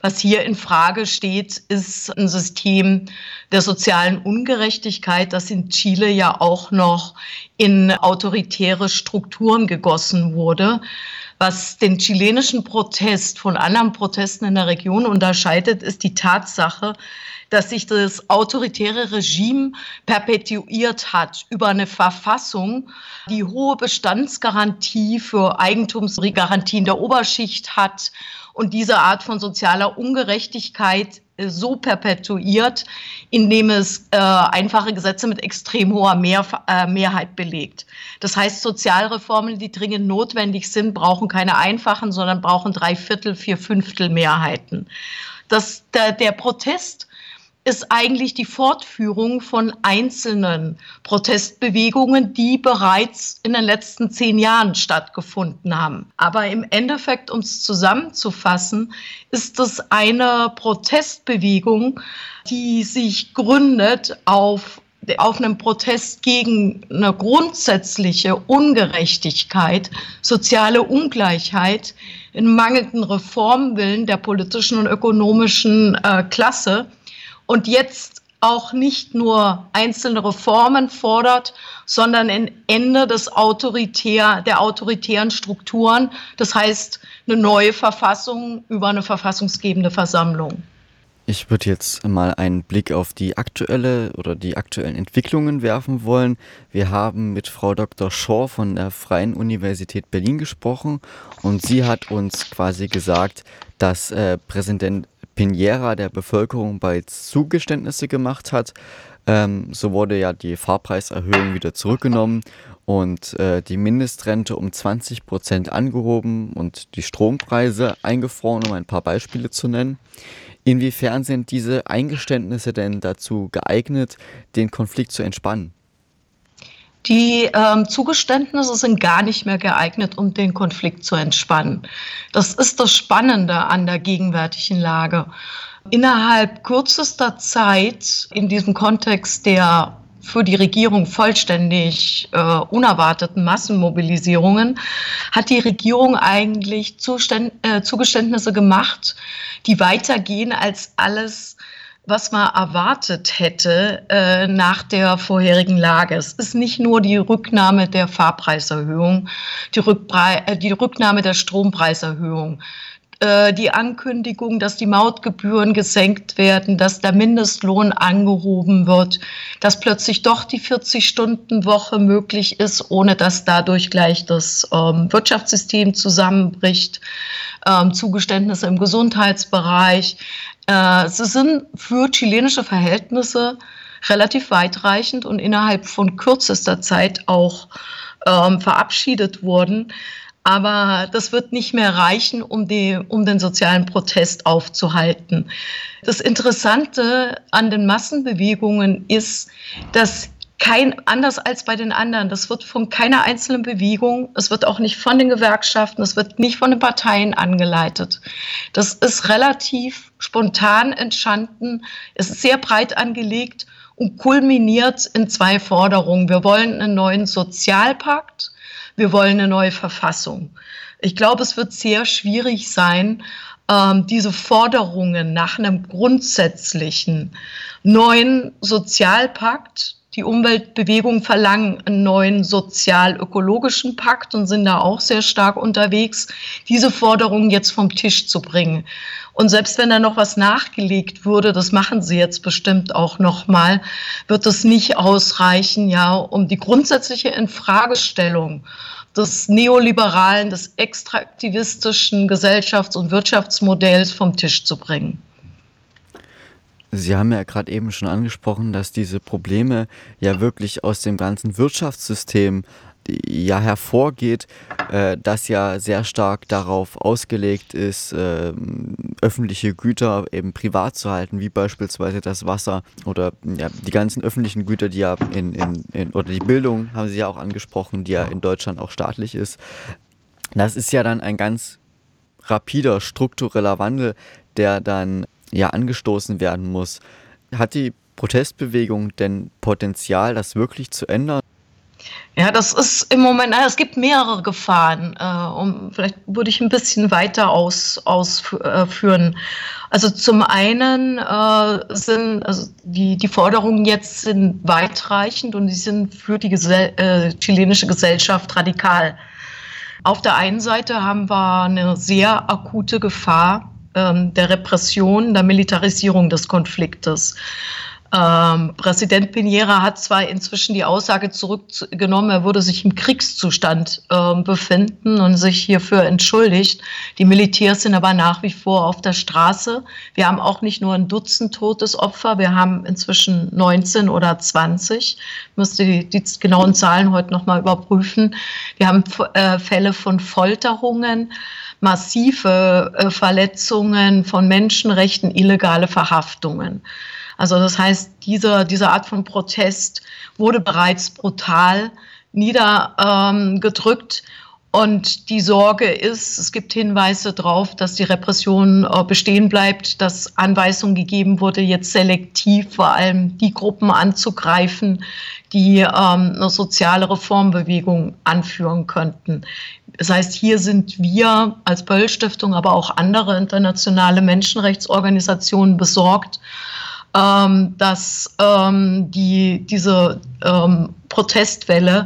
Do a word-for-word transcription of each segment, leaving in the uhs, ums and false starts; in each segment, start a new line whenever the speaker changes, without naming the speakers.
Was hier in Frage steht, ist ein System der sozialen Ungerechtigkeit, das in Chile ja auch noch in autoritäre Strukturen gegossen wurde. Was den chilenischen Protest von anderen Protesten in der Region unterscheidet, ist die Tatsache, dass sich das autoritäre Regime perpetuiert hat über eine Verfassung, die hohe Bestandsgarantie für Eigentumsgarantien der Oberschicht hat und diese Art von sozialer Ungerechtigkeit so perpetuiert, indem es äh, einfache Gesetze mit extrem hoher Mehr, äh, Mehrheit belegt. Das heißt, Sozialreformen, die dringend notwendig sind, brauchen keine einfachen, sondern brauchen Dreiviertel, Vierfünftel Mehrheiten. Das, der, der Protest ist eigentlich die Fortführung von einzelnen Protestbewegungen, die bereits in den letzten zehn Jahren stattgefunden haben. Aber im Endeffekt, um es zusammenzufassen, ist es eine Protestbewegung, die sich gründet auf auf einem Protest gegen eine grundsätzliche Ungerechtigkeit, soziale Ungleichheit, einen mangelnden Reformwillen der politischen und ökonomischen äh, Klasse. Und jetzt auch nicht nur einzelne Reformen fordert, sondern ein Ende des autoritär, der autoritären Strukturen, das heißt eine neue Verfassung über eine verfassungsgebende Versammlung.
Ich würde jetzt mal einen Blick auf die aktuelle oder die aktuellen Entwicklungen werfen wollen. Wir haben mit Frau Doktor Shaw von der Freien Universität Berlin gesprochen und sie hat uns quasi gesagt, dass äh, Präsident Piñera der Bevölkerung bereits Zugeständnisse gemacht hat. Ähm, so wurde ja die Fahrpreiserhöhung wieder zurückgenommen und äh, die Mindestrente um zwanzig Prozent angehoben und die Strompreise eingefroren, um ein paar Beispiele zu nennen. Inwiefern sind diese Eingeständnisse denn dazu geeignet, den Konflikt zu entspannen?
Die ähm, Zugeständnisse sind gar nicht mehr geeignet, um den Konflikt zu entspannen. Das ist das Spannende an der gegenwärtigen Lage. Innerhalb kürzester Zeit, in diesem Kontext der für die Regierung vollständig äh, unerwarteten Massenmobilisierungen, hat die Regierung eigentlich Zuständ, äh, Zugeständnisse gemacht, die weitergehen als alles, was man erwartet hätte äh, nach der vorherigen Lage. Es ist nicht nur die Rücknahme der Fahrpreiserhöhung, die, Rückbrei- äh, die Rücknahme der Strompreiserhöhung, äh, die Ankündigung, dass die Mautgebühren gesenkt werden, dass der Mindestlohn angehoben wird, dass plötzlich doch die vierzig-Stunden-Woche möglich ist, ohne dass dadurch gleich das ähm, Wirtschaftssystem zusammenbricht, ähm, Zugeständnisse im Gesundheitsbereich. Äh, sie sind für chilenische Verhältnisse relativ weitreichend und innerhalb von kürzester Zeit auch ähm, verabschiedet worden. Aber das wird nicht mehr reichen, um, die, um den sozialen Protest aufzuhalten. Das Interessante an den Massenbewegungen ist, dass kein, anders als bei den anderen, das wird von keiner einzelnen Bewegung, es wird auch nicht von den Gewerkschaften, es wird nicht von den Parteien angeleitet. Das ist relativ spontan entstanden, es ist sehr breit angelegt und kulminiert in zwei Forderungen. Wir wollen einen neuen Sozialpakt, wir wollen eine neue Verfassung. Ich glaube, es wird sehr schwierig sein, diese Forderungen nach einem grundsätzlichen neuen Sozialpakt. Die Umweltbewegungen verlangen einen neuen sozial-ökologischen Pakt und sind da auch sehr stark unterwegs, diese Forderungen jetzt vom Tisch zu bringen. Und selbst wenn da noch was nachgelegt würde, das machen sie jetzt bestimmt auch noch mal, wird es nicht ausreichen, ja, um die grundsätzliche Infragestellung des neoliberalen, des extraktivistischen Gesellschafts- und Wirtschaftsmodells vom Tisch zu bringen.
Sie haben ja gerade eben schon angesprochen, dass diese Probleme ja wirklich aus dem ganzen Wirtschaftssystem ja hervorgeht, äh, das ja sehr stark darauf ausgelegt ist, äh, öffentliche Güter eben privat zu halten, wie beispielsweise das Wasser oder ja, die ganzen öffentlichen Güter, die ja in, in, in oder die Bildung, haben Sie ja auch angesprochen, die ja in Deutschland auch staatlich ist. Das ist ja dann ein ganz rapider, struktureller Wandel, der dann ja angestoßen werden muss. Hat die Protestbewegung denn Potenzial, das wirklich zu ändern?
Ja, das ist im Moment, naja, es gibt mehrere Gefahren. Äh, um, vielleicht würde ich ein bisschen weiter aus, ausführen. Also zum einen äh, sind also die, die Forderungen jetzt sind weitreichend und die sind für die Gesell äh, chilenische Gesellschaft radikal. Auf der einen Seite haben wir eine sehr akute Gefahr ähm, der Repression, der Militarisierung des Konfliktes. Ähm, Präsident Piñera hat zwar inzwischen die Aussage zurückgenommen, er würde sich im Kriegszustand äh, befinden und sich hierfür entschuldigt. Die Militärs sind aber nach wie vor auf der Straße. Wir haben auch nicht nur ein Dutzend Todesopfer, wir haben inzwischen neunzehn oder zwanzig. Ich müsste die, die genauen Zahlen heute noch mal überprüfen. Wir haben äh, Fälle von Folterungen, massive äh, Verletzungen von Menschenrechten, illegale Verhaftungen. Also das heißt, diese, diese Art von Protest wurde bereits brutal niedergedrückt. Und die Sorge ist, es gibt Hinweise darauf, dass die Repression bestehen bleibt, dass Anweisung gegeben wurde, jetzt selektiv vor allem die Gruppen anzugreifen, die ähm, eine soziale Reformbewegung anführen könnten. Das heißt, hier sind wir als Böll-Stiftung, aber auch andere internationale Menschenrechtsorganisationen besorgt, Ähm, dass ähm, die, diese ähm, Protestwelle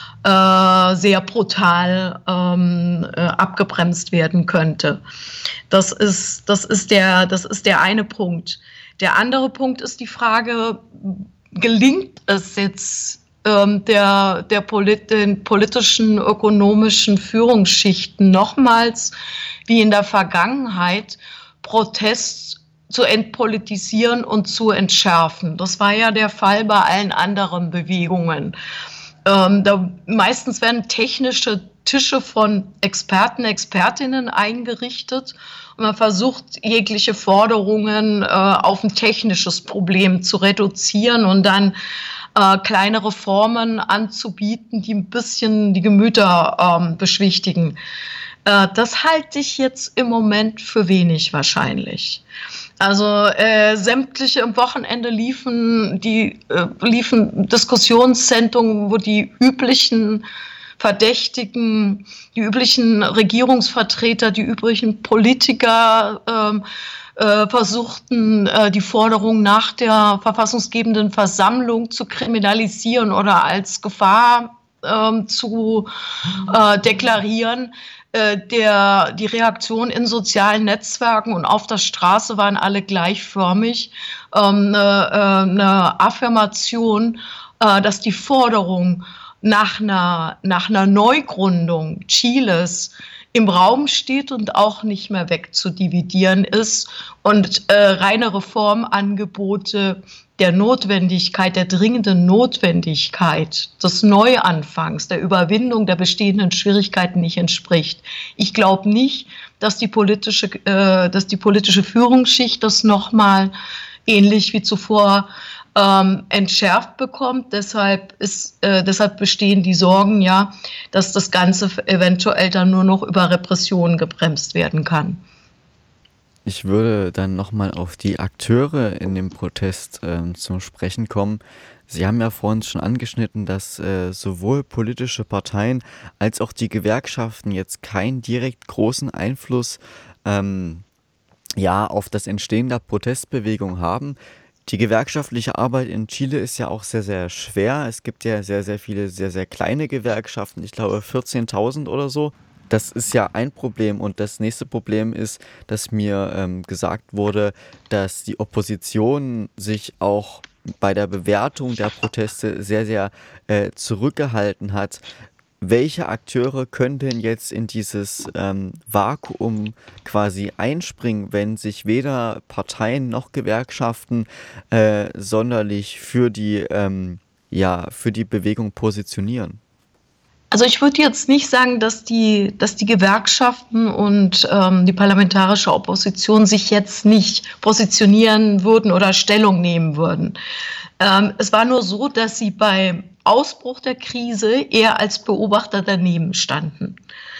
äh, sehr brutal ähm, äh, abgebremst werden könnte. Das ist, das ist der, das ist der eine Punkt. Der andere Punkt ist die Frage, gelingt es jetzt ähm, der, der Polit den politischen, ökonomischen Führungsschichten nochmals, wie in der Vergangenheit, Protest zu entpolitisieren und zu entschärfen. Das war ja der Fall bei allen anderen Bewegungen. Ähm, da meistens werden technische Tische von Experten, Expertinnen eingerichtet und man versucht, jegliche Forderungen äh, auf ein technisches Problem zu reduzieren und dann äh, kleine Reformen anzubieten, die ein bisschen die Gemüter ähm, beschwichtigen. Äh, das halte ich jetzt im Moment für wenig wahrscheinlich. Also äh, sämtliche am Wochenende liefen die äh, liefen Diskussionssendungen, wo die üblichen Verdächtigen, die üblichen Regierungsvertreter, die üblichen Politiker ähm, äh, versuchten, äh, die Forderung nach der verfassungsgebenden Versammlung zu kriminalisieren oder als Gefahr ähm, zu äh, deklarieren. Der, die Reaktion in sozialen Netzwerken und auf der Straße waren alle gleichförmig. Ähm, eine, eine Affirmation, äh, dass die Forderung nach einer, nach einer Neugründung Chiles im Raum steht und auch nicht mehr wegzudividieren ist und äh, reine Reformangebote der Notwendigkeit, der dringenden Notwendigkeit des Neuanfangs, der Überwindung der bestehenden Schwierigkeiten nicht entspricht. Ich glaube nicht, dass die politische, äh, dass die politische Führungsschicht das nochmal ähnlich wie zuvor ähm, entschärft bekommt. Deshalb, ist, äh, deshalb bestehen die Sorgen, ja, dass das Ganze eventuell dann nur noch über Repression gebremst werden kann.
Ich würde dann nochmal auf die Akteure in dem Protest ähm, zum Sprechen kommen. Sie haben ja vorhin schon angeschnitten, dass äh, sowohl politische Parteien als auch die Gewerkschaften jetzt keinen direkt großen Einfluss ähm, ja, auf das Entstehen der Protestbewegung haben. Die gewerkschaftliche Arbeit in Chile ist ja auch sehr, sehr schwer. Es gibt ja sehr, sehr viele, sehr, sehr kleine Gewerkschaften. Ich glaube vierzehntausend oder so. Das ist ja ein Problem und das nächste Problem ist, dass mir ähm, gesagt wurde, dass die Opposition sich auch bei der Bewertung der Proteste sehr, sehr äh, zurückgehalten hat. Welche Akteure können denn jetzt in dieses ähm, Vakuum quasi einspringen, wenn sich weder Parteien noch Gewerkschaften äh, sonderlich für die, ähm, ja, für die Bewegung positionieren?
Also ich würde jetzt nicht sagen, dass die, dass die Gewerkschaften und ähm, die parlamentarische Opposition sich jetzt nicht positionieren würden oder Stellung nehmen würden. Ähm, es war nur so, dass sie beim Ausbruch der Krise eher als Beobachter daneben standen.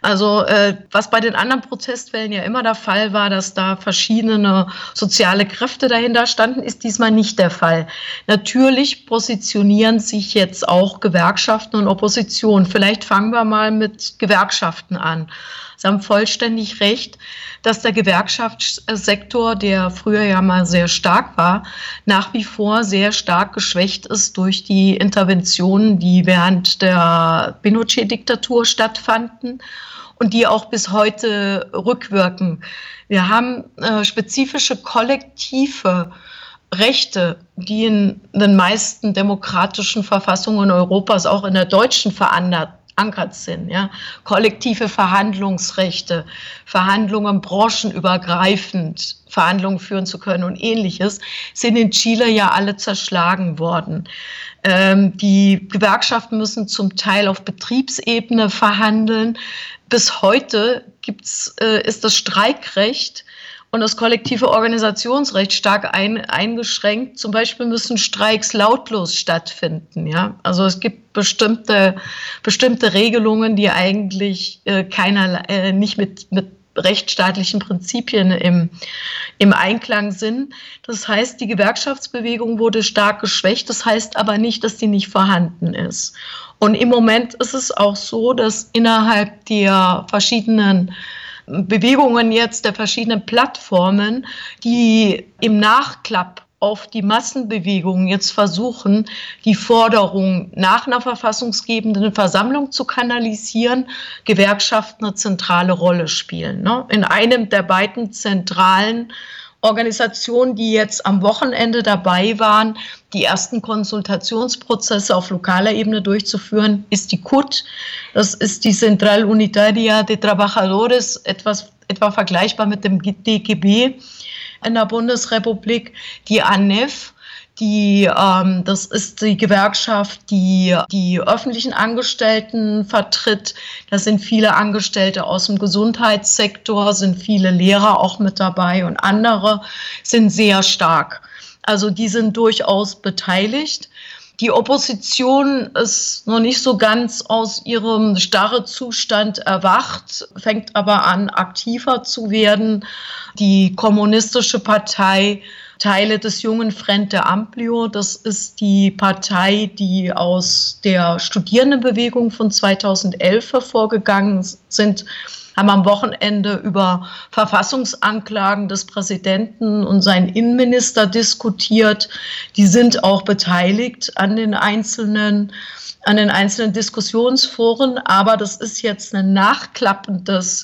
Also äh, was bei den anderen Protestwellen ja immer der Fall war, dass da verschiedene soziale Kräfte dahinter standen, ist diesmal nicht der Fall. Natürlich positionieren sich jetzt auch Gewerkschaften und Opposition. Vielleicht fangen wir mal mit Gewerkschaften an. Sie haben vollständig recht, dass der Gewerkschaftssektor, der früher ja mal sehr stark war, nach wie vor sehr stark geschwächt ist durch die Interventionen, die während der Pinochet-Diktatur stattfanden und die auch bis heute rückwirken. Wir haben äh, spezifische kollektive Rechte, die in den meisten demokratischen Verfassungen Europas, auch in der deutschen, verankert verankert sind. Ja. Kollektive Verhandlungsrechte, Verhandlungen branchenübergreifend, Verhandlungen führen zu können und Ähnliches, sind in Chile ja alle zerschlagen worden. Ähm, die Gewerkschaften müssen zum Teil auf Betriebsebene verhandeln. Bis heute gibt's, äh, ist das Streikrecht und das kollektive Organisationsrecht stark ein, eingeschränkt. Zum Beispiel müssen Streiks lautlos stattfinden. Ja? Also es gibt bestimmte, bestimmte Regelungen, die eigentlich äh, keiner, äh, nicht mit, mit rechtsstaatlichen Prinzipien im, im Einklang sind. Das heißt, die Gewerkschaftsbewegung wurde stark geschwächt. Das heißt aber nicht, dass die nicht vorhanden ist. Und im Moment ist es auch so, dass innerhalb der verschiedenen Bewegungen jetzt der verschiedenen Plattformen, die im Nachklapp auf die Massenbewegungen jetzt versuchen, die Forderung nach einer verfassungsgebenden Versammlung zu kanalisieren, Gewerkschaften eine zentrale Rolle spielen. In einem der beiden zentralen Organisationen, die jetzt am Wochenende dabei waren, die ersten Konsultationsprozesse auf lokaler Ebene durchzuführen, ist die C U T. Das ist die Central Unitaria de Trabajadores, etwas etwa vergleichbar mit dem D G B in der Bundesrepublik. Die A N E F, die, ähm, das ist die Gewerkschaft, die die öffentlichen Angestellten vertritt. Da sind viele Angestellte aus dem Gesundheitssektor, sind viele Lehrer auch mit dabei und andere sind sehr stark. Also die sind durchaus beteiligt. Die Opposition ist noch nicht so ganz aus ihrem Starrezustand erwacht, fängt aber an, aktiver zu werden. Die Kommunistische Partei, Teile des jungen Frente Amplio, das ist die Partei, die aus der Studierendenbewegung von zweitausendelf hervorgegangen sind, haben am Wochenende über Verfassungsanklagen des Präsidenten und seinen Innenminister diskutiert. Die sind auch beteiligt an den einzelnen, an den einzelnen Diskussionsforen, aber das ist jetzt ein nachklappendes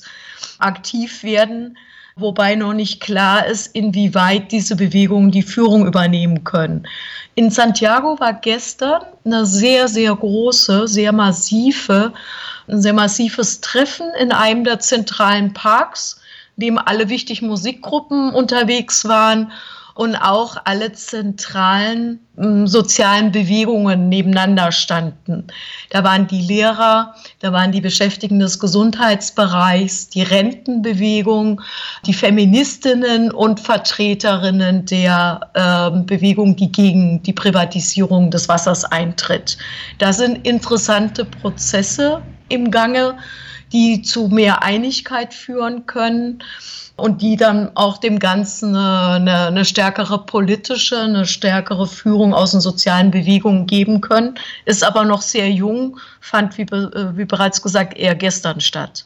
Aktivwerden, wobei noch nicht klar ist, inwieweit diese Bewegungen die Führung übernehmen können. In Santiago war gestern eine sehr, sehr große, sehr massive, ein sehr massives Treffen in einem der zentralen Parks, in dem alle wichtigen Musikgruppen unterwegs waren und auch alle zentralen äh, sozialen Bewegungen nebeneinander standen. Da waren die Lehrer, da waren die Beschäftigten des Gesundheitsbereichs, die Rentenbewegung, die Feministinnen und Vertreterinnen der äh, Bewegung, die gegen die Privatisierung des Wassers eintritt. Da sind interessante Prozesse im Gange, die zu mehr Einigkeit führen können und die dann auch dem Ganzen eine, eine stärkere politische, eine stärkere Führung aus den sozialen Bewegungen geben können. Ist aber noch sehr jung, fand, wie, wie bereits gesagt, eher gestern statt.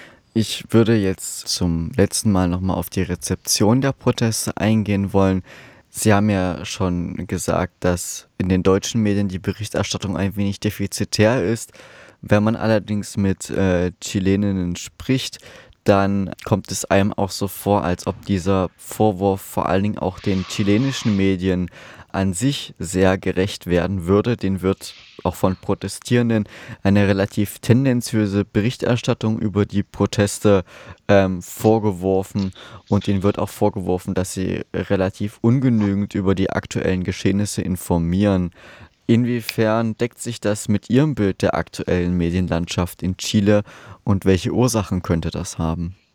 Ich würde jetzt zum letzten Mal nochmal auf die Rezeption der Proteste eingehen wollen. Sie haben ja schon gesagt, dass in den deutschen Medien die Berichterstattung ein wenig defizitär ist. Wenn man allerdings mit äh, Chileninnen spricht, dann kommt es einem auch so vor, als ob dieser Vorwurf vor allen Dingen auch den chilenischen Medien an sich sehr gerecht werden würde. Den wird auch von Protestierenden eine relativ tendenziöse Berichterstattung über die Proteste ähm, vorgeworfen und ihnen wird auch vorgeworfen, dass sie relativ ungenügend über die aktuellen Geschehnisse informieren. Inwiefern deckt sich das mit Ihrem Bild der aktuellen Medienlandschaft in Chile und welche Ursachen könnte das haben?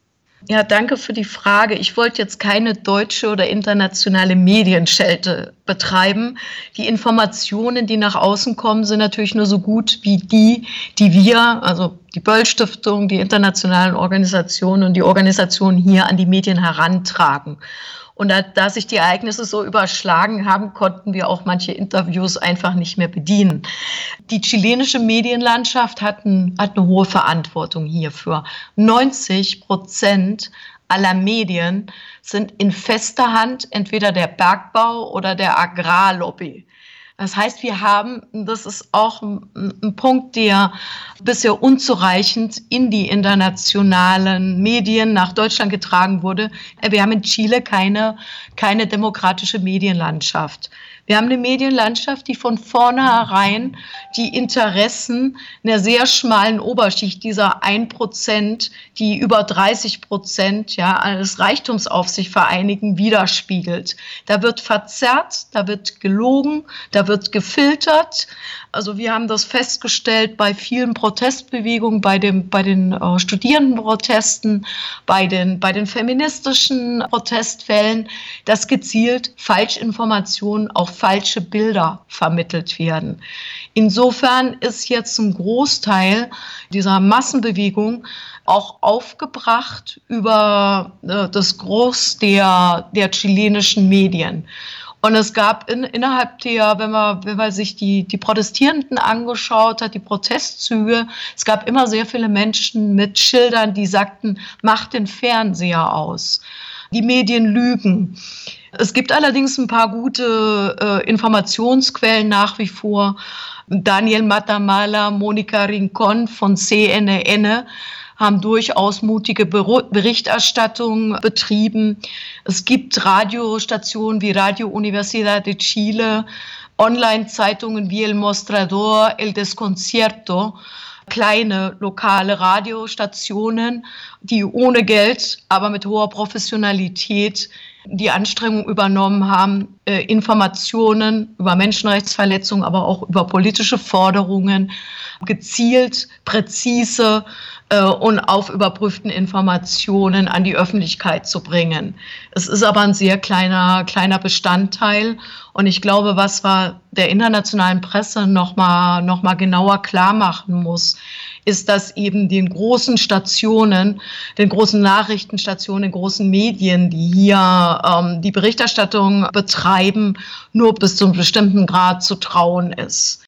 Ja, danke für die Frage. Ich wollte jetzt keine deutsche oder internationale Medienschelte betreiben. Die Informationen, die nach außen kommen, sind natürlich nur so gut wie die, die wir, also die Böll-Stiftung, die internationalen Organisationen und die Organisationen hier an die Medien herantragen. Und da, da sich die Ereignisse so überschlagen haben, konnten wir auch manche Interviews einfach nicht mehr bedienen. Die chilenische Medienlandschaft hat, ein, hat eine hohe Verantwortung hierfür. neunzig Prozent aller Medien sind in fester Hand entweder der Bergbau oder der Agrarlobby. Das heißt, wir haben, das ist auch ein, ein Punkt, der bisher unzureichend in die internationalen Medien nach Deutschland getragen wurde. Wir haben in Chile keine, keine demokratische Medienlandschaft. Wir haben eine Medienlandschaft, die von vornherein die Interessen einer sehr schmalen Oberschicht, dieser ein Prozent, die über dreißig Prozent ja, eines Reichtums auf sich vereinigen, widerspiegelt. Da wird verzerrt, da wird gelogen, da wird gefiltert. Also wir haben das festgestellt bei vielen Protestbewegungen, bei, dem, bei den äh, Studierendenprotesten, bei den, bei den feministischen Protestwellen, dass gezielt Falschinformationen, auch falsche Bilder vermittelt werden. Insofern ist jetzt ein Großteil dieser Massenbewegung auch aufgebracht über äh, das Gros der, der chilenischen Medien. Und es gab in, innerhalb der, wenn man, wenn man sich die, die Protestierenden angeschaut hat, die Protestzüge, es gab immer sehr viele Menschen mit Schildern, die sagten, macht den Fernseher aus. Die Medien lügen. Es gibt allerdings ein paar gute äh, Informationsquellen nach wie vor. Daniel Matamala, Monica Rincon von C N N haben durchaus mutige Berichterstattung betrieben. Es gibt Radiostationen wie Radio Universidad de Chile, Online-Zeitungen wie El Mostrador, El Desconcierto, kleine lokale Radiostationen, die ohne Geld, aber mit hoher Professionalität die Anstrengung übernommen haben, Informationen über Menschenrechtsverletzungen, aber auch über politische Forderungen gezielt, präzise und auf überprüften Informationen an die Öffentlichkeit zu bringen. Es ist aber ein sehr kleiner, kleiner Bestandteil. Und ich glaube, was wir der internationalen Presse noch mal, noch mal genauer klar machen muss, ist, dass eben den großen Stationen, den großen Nachrichtenstationen, den großen Medien, die hier ähm, die Berichterstattung betreiben, nur bis zu einem bestimmten Grad zu trauen ist.